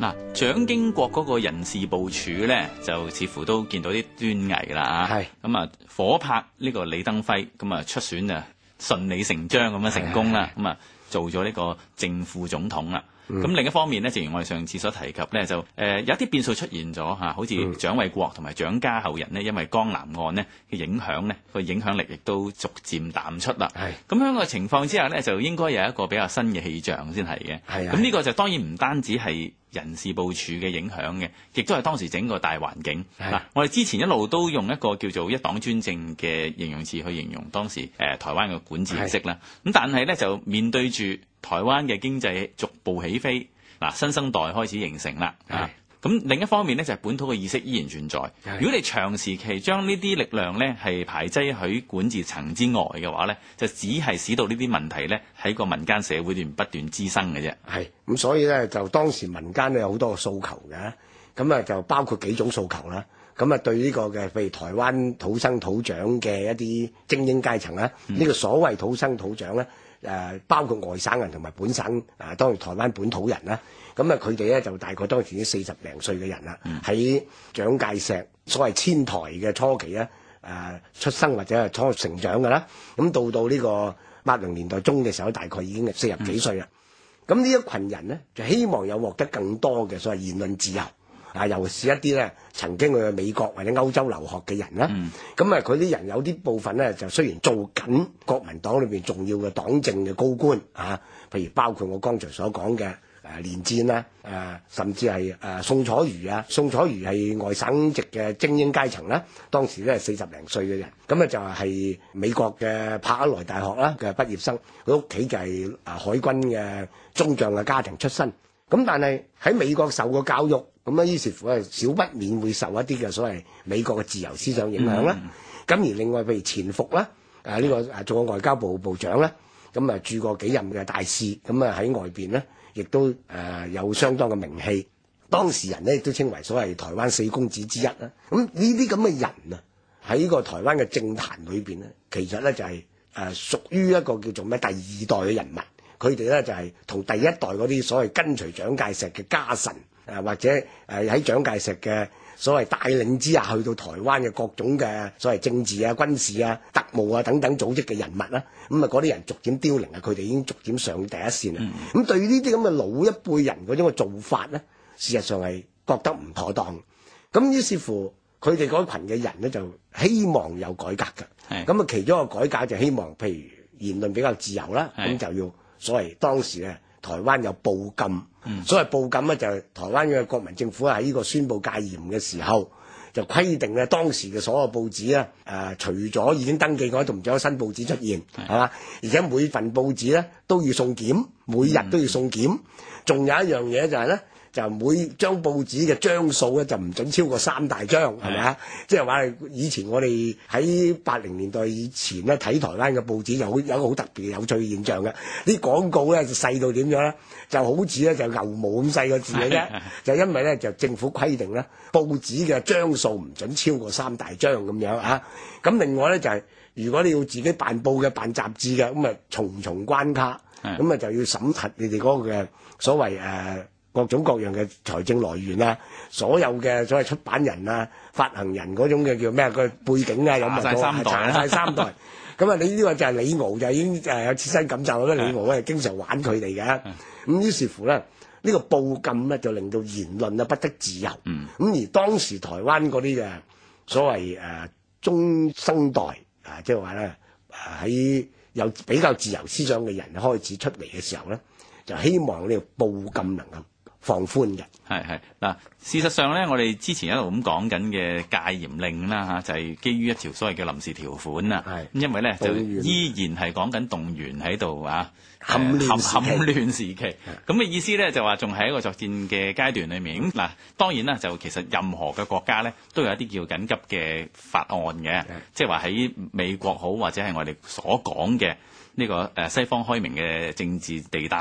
嗱，蔣經國嗰個人事部署咧，就似乎都見到啲端倪啦嚇。咁啊，夥拍呢個李登輝，咁啊出選啊順理成章咁樣成功啦。咁啊做咗呢個正副總統啦。咁另一方面咧，正如我哋上次所提及咧，就有啲變數出現咗嚇，好似蔣緯國同埋蔣家後人呢，因為江南案呢嘅影響呢，個影響力亦都逐漸淡出啦。咁樣個情況之下咧，就應該有一個比較新嘅氣象先係嘅。咁呢個就當然唔單止係人事部署嘅影響嘅，亦都係當時整個大環境。嗱，我哋之前一路都用一個叫做一黨專政嘅形容詞去形容當時台灣嘅管治式啦。咁但係咧就面對住台灣嘅經濟逐步起飛，嗱，新生代開始形成啦。咁另一方面咧就係本土嘅意識依然存在。如果你長時期將呢啲力量咧係排擠喺管治層之外嘅話咧，就只係使到呢啲問題咧喺個民間社會段不斷滋生嘅啫。 咁所以咧就當時民間咧有好多個訴求嘅，咁啊就包括幾種訴求啦。咁啊對呢個嘅譬如台灣土生土長嘅一啲精英階層啦，呢個所謂土生土長咧。包括外省人同埋本省當然台灣本土人啦，咁啊佢哋咧就大概當時已經40零歲嘅人啦，喺蔣介石所謂遷台嘅初期咧，出生或者係初成長㗎啦，咁到呢個80年代中嘅時候，大概已經係40幾歲啦。咁呢一群人咧就希望有獲得更多嘅所謂言論自由。尤其是一啲咧曾經去美國或者歐洲留學嘅人啦，咁佢啲人有啲部分咧就雖然做緊國民黨裏邊重要嘅黨政嘅高官譬如包括我剛才所講嘅連戰啦，甚至係宋楚瑜啊，宋楚瑜係外省籍嘅精英階層啦，當時咧係40零歲嘅人，咁就係美國嘅柏克萊大學啦嘅畢業生，佢屋企就係海軍嘅中將嘅家庭出身，咁但係喺美國受過教育。咁於是乎少不免會受一啲嘅所謂美國嘅自由思想影響啦。咁而另外譬如前伏啦，呢個做過外交部部長啦，咁駐過幾任嘅大使，咁喺外邊咧，亦都有相當嘅名氣。當時人咧亦都稱為所謂台灣四公子之一啦。咁呢啲咁嘅人啊，喺個台灣嘅政壇裏邊咧，其實咧就係屬於一個叫做咩第二代嘅人物。佢哋咧就係同第一代嗰啲所謂跟隨蔣介石嘅家臣。或者喺蔣介石嘅所謂帶領之下，去到台灣嘅各種嘅所謂政治啊、軍事啊、特務啊等等組織嘅人物啦，咁嗰啲人逐漸凋零啊，佢哋已經逐漸上第一線啦。咁對於呢啲咁嘅老一輩人嗰種嘅做法咧，事實上係覺得唔妥當。咁於是乎，佢哋嗰群嘅人咧就希望有改革嘅。咁其中一個改革就希望，譬如言論比較自由啦，咁就要所謂當時咧台灣有報禁。所謂報禁咧，就係台灣嘅國民政府喺呢個宣布戒嚴嘅時候，就規定咧當時嘅所有報紙咧，除咗已經登記嗰度，仲有新報紙出現，係嘛？而且每份報紙咧都要送檢，每日都要送檢。仲有一樣嘢就係咧，就每張報紙嘅張數咧就唔準超過3大張，係咪啊？即係話以前我哋喺80年代以前咧睇台灣嘅報紙有一個好特別有趣嘅現象嘅，啲廣告咧就細到點樣咧？就好似咧就牛毛咁細個字嘅啫，就因為咧就政府規定咧報紙嘅張數唔準超過3大張咁樣啊。咁另外咧就係如果你要自己辦報嘅、辦雜誌嘅，咁重重關卡，咁就要審核你哋嗰個嘅所謂各種各樣嘅財政來源啊，所有嘅所謂出版人啊、發行人嗰種嘅叫咩個背景啊，有冇查晒三代。咁你呢個就係李敖就已經有切身感受啦。李敖咧經常玩佢哋嘅，咁於是乎咧呢個報禁咧就令到言論不得自由。咁而當時台灣嗰啲嘅所謂中生代即係話咧喺有比較自由思想嘅人開始出嚟嘅時候咧，就希望呢個報禁能夠放寬嘅。 嗱，事實上咧，我哋之前一路咁講緊嘅戒嚴令啦就係基於一條所謂嘅臨時條款啦。因為咧就依然係講緊動員喺度戡亂時期。咁嘅意思咧就話仲係一個作戰嘅階段裏面。嗱，當然啦，就其實任何嘅國家咧都有一啲叫緊急嘅法案嘅，即係話喺美國好或者係我哋所講嘅呢個西方開明嘅政治地帶咧，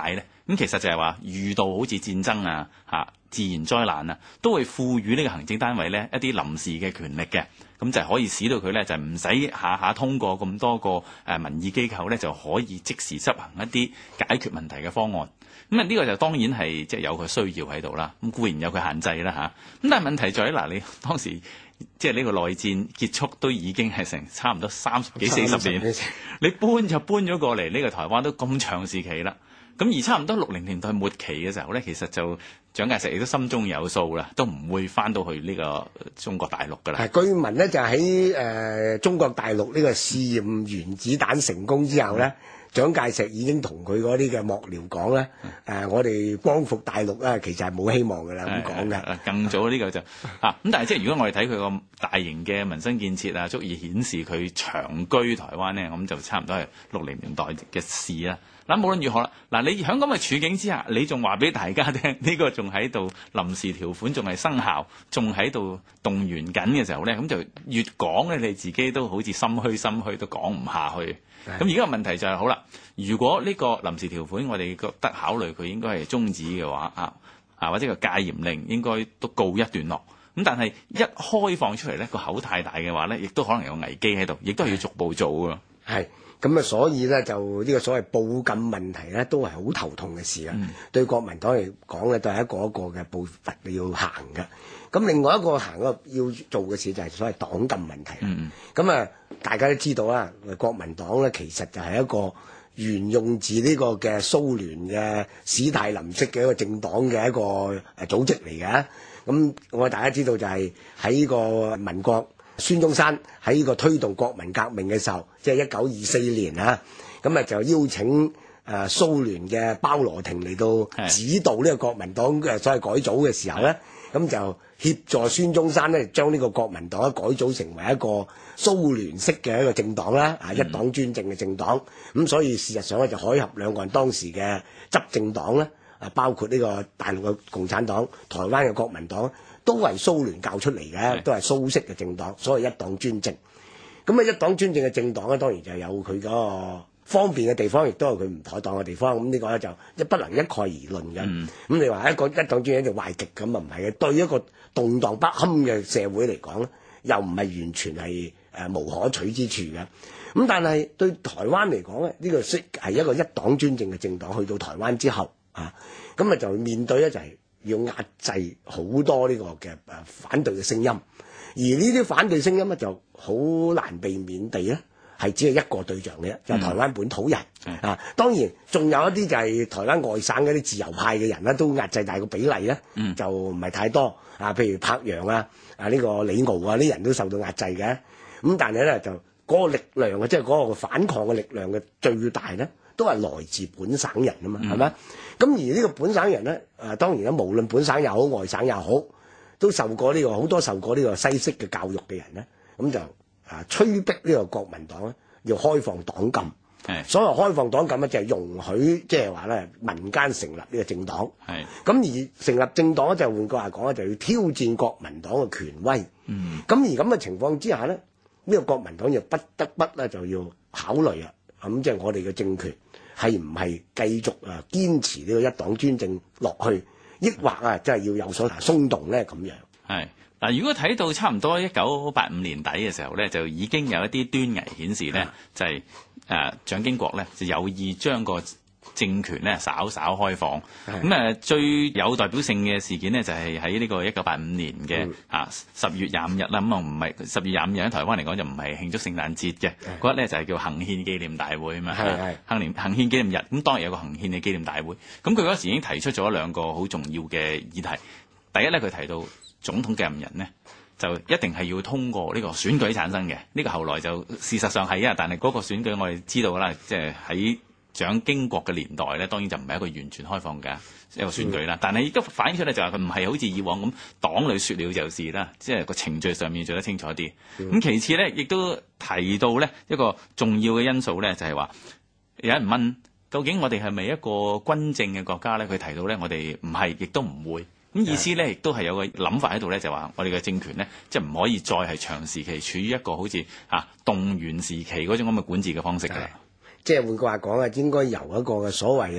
咁其實就係話遇到好似戰爭啊、自然災難啊，都會賦予呢個行政單位咧一啲臨時嘅權力嘅，咁就可以使到佢咧就唔使下下通過咁多個民意機構咧就可以即時執行一啲解決問題嘅方案。咁呢個就當然係即係有佢需要喺度啦。咁固然有佢限制啦嚇。咁但係問題在於你當時即係呢個內戰結束都已經係成差唔多30幾40年，你搬就搬咗過嚟呢個台灣都咁長時期啦。咁而差唔多60年代末期嘅時候咧，其實就蔣介石亦都心中有數啦，都唔會翻到去呢個中國大陸噶啦。據聞呢，就喺中國大陸呢個試驗原子彈成功之後咧，蔣介石已經同佢嗰啲嘅幕僚講咧，我哋光復大陸咧，其實係冇希望噶啦咁講嘅。更早呢個就咁但係即係如果我哋睇佢個大型嘅民生建設啊，足以顯示佢長居台灣咧，咁就差唔多係60年代嘅事啦。嗱，無論如何啦，你喺咁嘅處境之下，你仲話俾大家聽，呢個仲喺度臨時條款仲係生效，仲喺度動員緊嘅時候咧，咁就越講咧，你自己都好似心虛都講唔下去。咁而家個問題就係好啦，如果呢個臨時條款我哋覺得考慮佢應該係終止嘅話，或者個戒嚴令應該都告一段落。咁但係一開放出嚟咧，個口太大嘅話咧，亦都可能有危機喺度，亦都係要逐步做㗎。係。咁所以咧就呢個所謂報禁問題咧，都係好頭痛嘅事啊！對國民黨嚟講咧，都係一個一個嘅步伐你要行嘅。咁另外一個要做嘅事就係所謂黨禁問題。咁大家都知道啦，國民黨咧其實就係一個沿用自呢個嘅蘇聯嘅史太林式嘅一個政黨嘅一個組織嚟嘅。咁我哋大家知道就係喺呢個民國。孫中山喺呢個推動國民革命嘅時候，即係1924年咁就邀請蘇聯嘅鮑羅廷嚟到指導呢個國民黨嘅所謂改組嘅時候咧，咁就協助孫中山咧將呢個國民黨改組成為一個蘇聯式嘅一個政黨啦，一黨專政嘅政黨。咁所以事實上咧就海峽兩岸當時嘅執政黨咧，包括呢個大陸嘅共產黨、台灣嘅國民黨。都係蘇聯教出嚟嘅，都係蘇式嘅政黨，所謂一黨專政。咁一黨專政嘅政黨咧，當然就有佢嗰個方便嘅地方，亦都有佢唔妥當嘅地方。咁呢個咧就不能一概而論嘅。咁你話一黨專政就壞極咁啊，唔係嘅。對一個動盪不堪嘅社會嚟講咧，又唔係完全係無可取之處嘅。咁但係對台灣嚟講咧，呢個係一個一黨專政嘅政黨去到台灣之後咁就面對咧就係要壓制好多呢個嘅反對嘅聲音，而呢啲反對聲音咧就好難避免地咧係只係一個對象嘅，就係台灣本土人當然仲有一啲就係台灣外省嗰啲自由派嘅人咧，都壓制大個比例咧就唔係太多譬如柏楊呢個李敖呢人都受到壓制嘅。咁但係咧就嗰個力量即係嗰個反抗嘅力量嘅最大咧，都係來自本省人啊嘛，係咪？咁而呢個本省人咧，當然啦，無論本省又好，外省又好，都受過好多受過呢個西式嘅教育嘅人咧，咁就催逼呢個國民黨咧要開放黨禁。所謂開放黨禁咧，就係容許即係話咧民間成立呢個政黨。咁而成立政黨咧，就換句話講咧，就要挑戰國民黨嘅權威。咁而咁嘅情況之下咧，呢個國民黨就不得不咧就要考慮咁即係我哋嘅政權係唔係繼續堅持呢個一黨專政落去，抑或即係要有所鬆動咧咁樣。 嗱，如果睇到差唔多1985年底嘅時候咧，就已經有一啲端倪顯示咧，就係蔣經國咧就有意將個政權咧稍稍開放。咁最有代表性嘅事件呢，就係喺呢個1985年嘅10月25日啦。咁唔係10月25日喺台灣嚟講就唔係慶祝聖誕節嘅，嗰日咧就係叫行憲紀念大會啊嘛。行憲紀念日，咁當然有個行憲嘅紀念大會。咁佢嗰時已經提出咗兩個好重要嘅議題。第一咧，佢提到總統繼任人呢，就一定係要通過呢個選舉產生嘅。呢個後來就事實上係但係嗰個選舉我哋知道啦，即係喺蔣經國嘅年代咧，當然就唔係一個完全開放嘅一個選舉啦。但係亦都反映出嚟就係佢唔係好似以往咁黨裏說了就是啦，即係個程序上面做得清楚啲。咁其次咧，亦都提到咧一個重要嘅因素咧，就係話有人問究竟我哋係咪一個軍政嘅國家咧？佢提到咧，我哋唔係，亦都唔會。咁意思咧，亦都係有個諗法喺度咧，就話我哋嘅政權咧，即係唔可以再係長時期處於一個好似動員時期嗰種咁嘅管治嘅方式㗎。即係換句話講應該由一個嘅所謂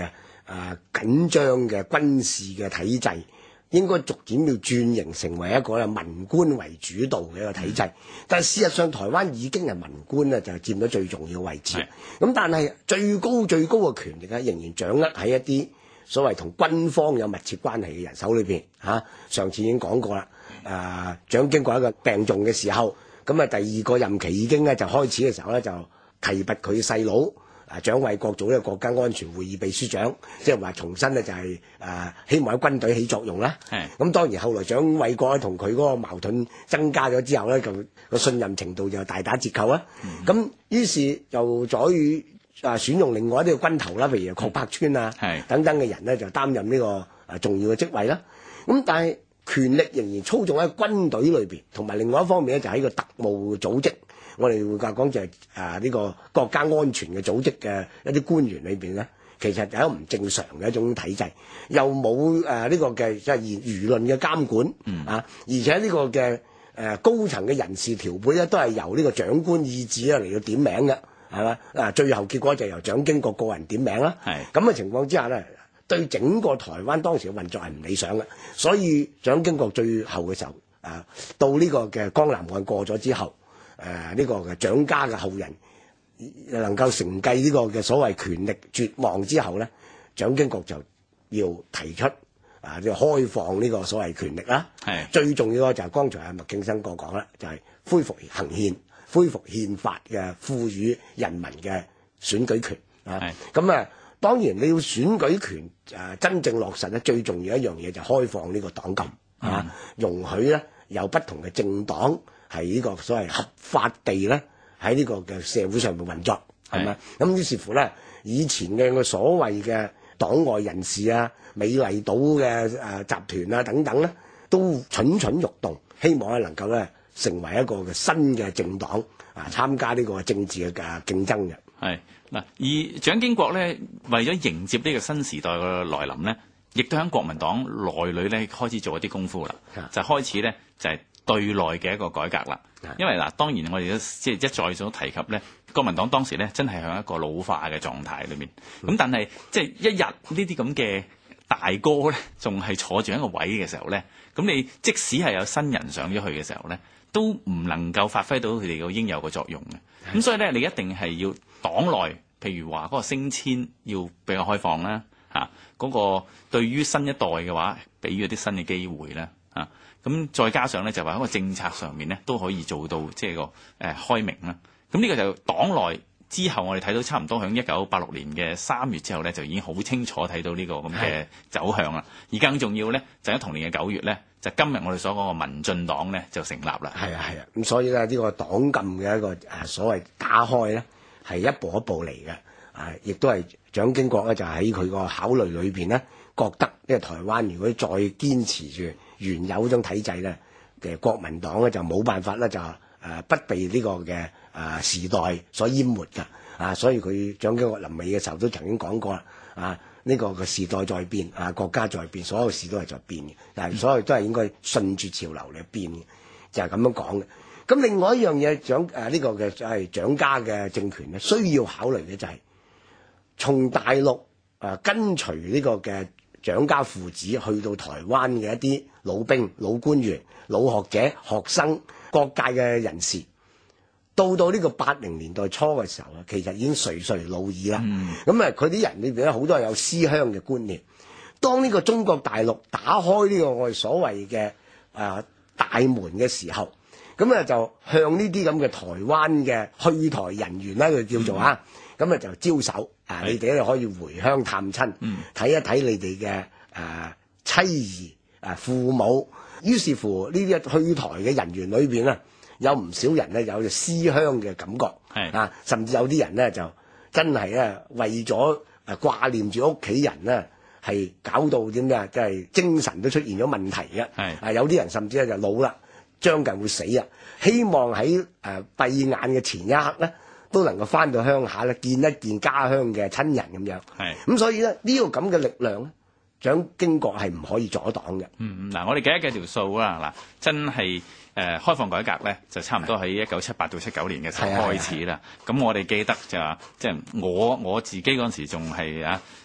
緊張嘅軍事嘅體制，應該逐漸要轉型成為一個文官為主導嘅一個體制。但係事實上，台灣已經係文官咧就佔咗最重要位置。咁但係最高嘅權力咧，仍然掌握喺一啲所謂同軍方有密切關係嘅人手裏邊。上次已經講過啦。蔣經國一個病重嘅時候，咁第二個任期已經咧就開始嘅時候咧，就提拔佢細佬蔣緯國做呢個國家安全會議秘書長，即係話重新咧就係希望喺軍隊起作用啦。咁當然後來蔣緯國同佢嗰個矛盾增加咗之後咧，就個信任程度就大打折扣啦。咁於是又再選用另外一啲軍頭啦，譬如郝柏村等等嘅人咧，就擔任呢個重要嘅職位啦。咁但係權力仍然操縱喺軍隊裏邊，同埋另外一方面咧就喺個特務組織，我哋會講就係呢個國家安全嘅組織嘅一啲官員裏邊咧，其實係一個唔正常嘅一種體制，又冇呢個嘅即係輿論嘅監管而且呢個嘅高層嘅人事調配咧都係由呢個長官意志嚟到點名嘅，係嘛？最後結果就由蔣經國個人點名啦。咁嘅情況之下咧，對整個台灣當時嘅運作係唔理想嘅，所以蔣經國最後嘅時候到呢個嘅江南案過咗之後，呢個嘅蔣家嘅後人能夠承繼呢個嘅所謂權力絕望之後咧，蔣經國就要提出即係開放呢個所謂權力啦。最重要嘅就係剛才阿麥敬生哥講啦，就係恢復行憲，恢復憲法嘅賦予人民嘅選舉權咁當然你要選舉權真正落實咧，最重要一樣嘢就係開放呢個黨禁容許咧有不同嘅政黨係呢個所謂合法地咧喺呢個嘅社會上面運作，係咪？咁於是乎咧，以前嘅個所謂嘅黨外人士美麗島嘅集團等等咧，都蠢蠢欲動，希望咧能夠咧成為一個嘅新嘅政黨參加呢個政治嘅競爭嘅。 嗱，而蔣經國咧為咗迎接呢個新時代嘅來臨咧，亦都喺國民黨內裏咧開始做一啲功夫啦，就開始咧就係對內嘅一個改革啦。因為當然我哋都即係一再所提及咧，國民黨當時咧真係向一個老化嘅狀態裏面。咁但係即係一日呢啲咁嘅大哥咧，仲係坐住一個位嘅時候咧，咁你即使係有新人上咗去嘅時候咧，都唔能夠發揮到佢哋個應有嘅作用嘅。咁所以咧，你一定係要黨內，譬如話嗰個升遷要比較開放啦，嗰個對於新一代嘅話，俾咗啲新嘅機會啦，咁再加上咧就話喺個政策上面咧都可以做到即係個開明啦。咁呢個就黨內之後，我哋睇到差唔多響1986年嘅3月之後咧，就已經好清楚睇到呢個咁嘅走向啦。而更重要咧，就喺同年嘅9月咧，就今日我哋所講嘅民進黨咧就成立啦。 係啊，咁所以咧呢個黨禁嘅一個所謂打開咧，係一步一步嚟嘅。亦都係蔣經國咧就喺佢個考慮裏邊咧，覺得呢個台灣如果再堅持住原有嗰種體制咧嘅國民黨咧就冇辦法咧就不被呢個嘅時代所淹沒㗎。所以佢蔣經國臨尾嘅時候都曾經講過啦。呢個嘅時代在變，國家在變，所有事都係在變嘅，但係所有都係應該順住潮流嚟變嘅，就係咁樣講嘅。咁另外一樣嘢，呢個嘅係蔣家嘅政權咧，需要考慮嘅就係從大陸跟隨呢個嘅蔣家父子去到台灣嘅一啲老兵、老官員、老學者、學生、各界嘅人士，到呢個80年代初嘅時候其實已經垂垂老矣啦。咁佢啲人裏邊咧好多係有思鄉嘅觀念。當呢個中國大陸打開呢個我哋所謂嘅大門嘅時候，咁就向呢啲咁嘅台灣嘅去台人員咧，佢叫做咁就招手你哋咧可以回鄉探親，睇一睇你哋嘅妻兒父母。於是乎呢啲去台嘅人員裏邊咧，有唔少人咧有思鄉嘅感覺，甚至有啲人咧就真係咧為咗掛念住屋企人咧，係搞到點咩？即係精神都出現咗問題嘅。有啲人甚至咧就老啦，將近會死啊！希望喺閉眼嘅前一刻咧，都能夠翻到鄉下咧，見一見家鄉嘅親人咁樣。咁所以咧呢個咁嘅力量咧，蔣經國係唔可以阻擋嘅。 嗱，我哋計一計條數啦。嗱，真係開放改革咧，就差唔多喺1978到79年嘅時候開始啦。咁我哋記得就話，即係我自己嗰陣時仲係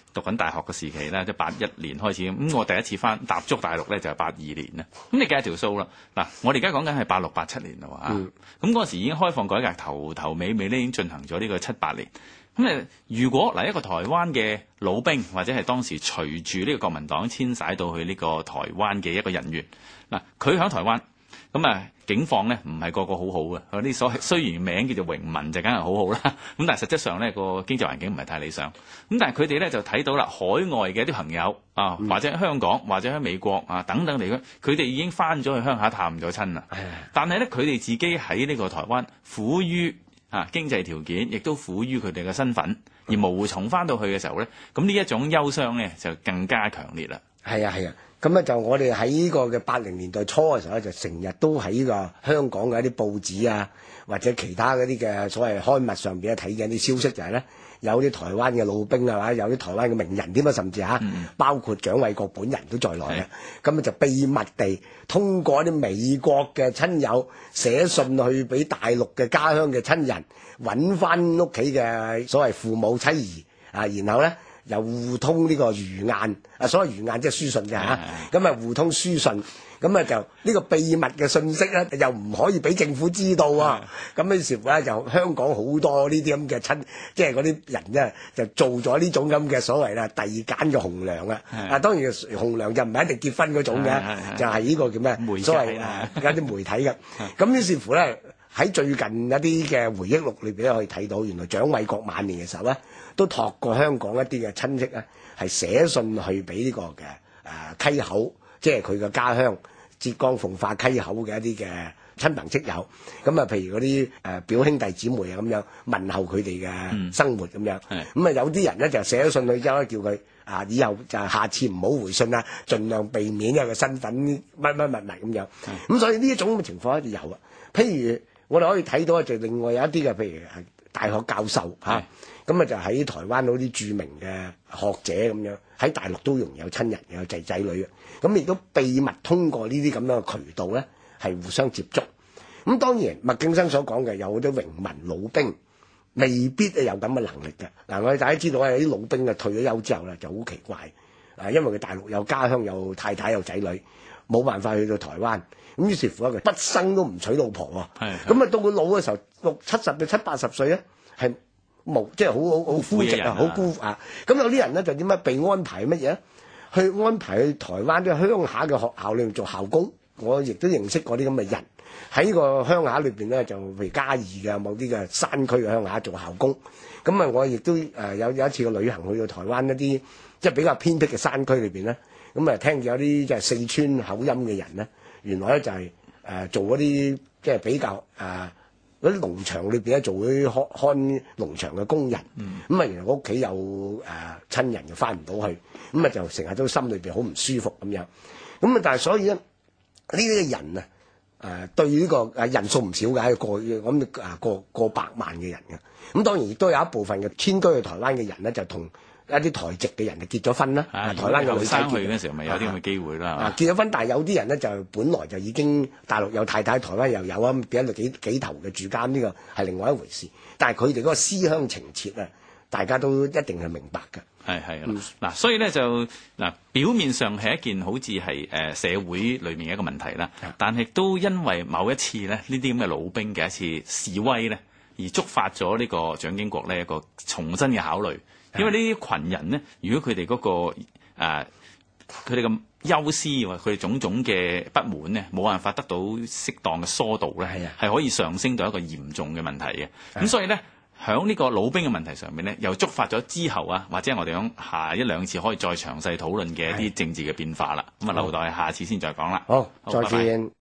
讀緊大學嘅時期啦，即係81年開始咁，我第一次踏足大陸咧就係82年啦。咁你計下條數啦，嗱，我哋而家講緊係86、87年啦喎，咁嗰時已經開放改革頭尾咧已經進行咗呢個7、8年。咁如果一個台灣嘅老兵或者係當時隨住呢個國民黨遷徙到去呢個台灣嘅一個人員，嗱，佢喺台灣。咁境況咧唔係個個好好嘅，嗰啲所謂雖然名叫做榮民就梗係好好啦，咁但係實質上咧個經濟環境唔係太理想。咁但係佢哋咧就睇到啦，海外嘅一啲朋友啊，或者喺香港或者喺美國啊等等地區，佢哋已經翻咗去鄉下探咗親啦。但係咧佢哋自己喺呢個台灣苦於經濟條件，亦都苦於佢哋嘅身份，而無從翻到去嘅時候咧，咁呢一種憂傷咧就更加強烈啦。 係啊。咁咧就我哋喺呢個嘅80年代初嘅時候咧，就成日都喺呢個香港嘅一啲報紙啊，或者其他嗰啲嘅所謂刊物上邊睇緊啲消息，就係咧有啲台灣嘅老兵啊，或者有啲台灣嘅名人添啊，甚至包括蔣緯國本人都在內嘅。咁就秘密地通過啲美國嘅親友寫信去俾大陸嘅家鄉嘅親人，揾翻屋企嘅所謂父母妻兒啊，然後咧又互通呢個魚雁啊，所謂魚雁即係書信嘅嚇，咁互通書信，咁就呢個秘密嘅信息咧，又唔可以俾政府知道啊。咁於是乎咧，就香港好多呢啲咁嘅親，即係嗰啲人咧，就做咗呢種咁嘅所謂啦遞簡嘅紅娘啊。當然紅娘就唔係一定結婚嗰種嘅，就係呢個叫咩？所謂有啲媒體嘅。咁於是乎咧，喺最近一啲嘅回憶錄裏邊咧，可以睇到原來蔣緯國晚年嘅時候咧，都託過香港一啲嘅親戚咧，係寫信去俾呢個嘅溪口，即係佢嘅家鄉浙江奉化溪口嘅一啲嘅親朋戚友。咁譬如嗰啲表兄弟姊妹啊咁樣問候佢哋嘅生活咁樣。咁有啲人咧就寫咗信去之後咧，叫佢以後就下次唔好回信啦，盡量避免一個身份乜咁樣。咁所以呢一種咁嘅情況咧就有啊。譬如我哋可以睇到就另外有一啲嘅，譬如大學教授咁就喺台灣嗰啲著名嘅學者咁樣，喺大陸都容易有親人有仔女嘅，咁亦都秘密通過呢啲咁樣嘅渠道咧，係互相接觸。咁當然麥敬生所講嘅有好多榮民老兵，未必有咁嘅能力嘅。嗱，我哋大家知道有啲老兵退咗休之後咧就好奇怪，因為佢大陸有家鄉有太太有仔女，冇辦法去到台灣，咁於是乎佢畢生都唔娶老婆喎。咁到佢老嘅時候，60、70到70、80歲咧，係即係好枯寂啊，好孤啊。咁有啲人咧就點解被安排乜嘢？去安排去台灣啲鄉下嘅學校裏面做校工。我亦都認識過啲咁嘅人喺個鄉下裏邊咧，就譬如嘉義嘅某啲嘅山區嘅鄉下做校工。咁我亦都有一次嘅旅行去到台灣一啲即係比較偏僻嘅山區裏邊咧，咁聽見有啲即係四川口音嘅人咧，原來咧就係做嗰啲即係比較嗰啲農場裏邊咧做嗰啲看農場嘅工人。原來屋企有親人就翻唔到去，就成日都心裏邊好唔舒服咁樣。但係所以咧呢啲人對呢個人數唔少嘅，過百萬嘅人嘅。咁當然亦都有一部分嘅遷居去台灣嘅人咧，就同一啲台籍嘅人就結咗婚啦。台灣嘅女仔去嗰時候咪有啲咁嘅機會啦。 結咗婚，但係有啲人咧就本來就已經大陸有太太，台灣又有啊，俾咗幾頭嘅住監，呢個係另外一回事。但係佢哋嗰個思鄉情切大家都一定係明白嘅。 係所以咧就表面上係一件好似係社會裏面嘅一個問題啦，但係都因為某一次咧呢啲咁嘅老兵嘅一次示威咧，而觸發咗呢個蔣經國呢一個重新嘅考慮。因為呢啲群人咧，如果佢哋嗰個佢哋嘅憂思或佢哋種種嘅不滿咧，冇辦法得到適當嘅疏導咧，係可以上升到一個嚴重嘅問題嘅。咁所以咧，響呢個老兵嘅問題上面咧，又觸發咗之後或者我哋響下一兩次可以再詳細討論嘅一啲政治嘅變化啦。咁留待下次先再講啦。 好，再見。